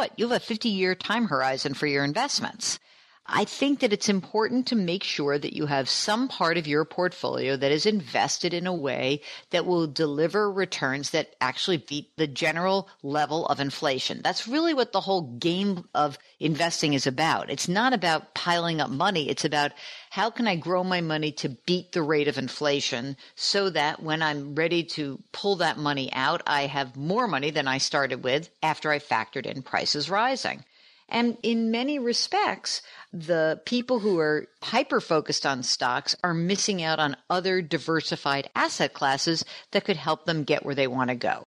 what? You have a 50-year time horizon for your investments. I think that it's important to make sure that you have some part of your portfolio that is invested in a way that will deliver returns that actually beat the general level of inflation. That's really what the whole game of investing is about. It's not about piling up money. It's about how can I grow my money to beat the rate of inflation so that when I'm ready to pull that money out, I have more money than I started with after I factored in prices rising. And in many respects, the people who are hyper-focused on stocks are missing out on other diversified asset classes that could help them get where they want to go.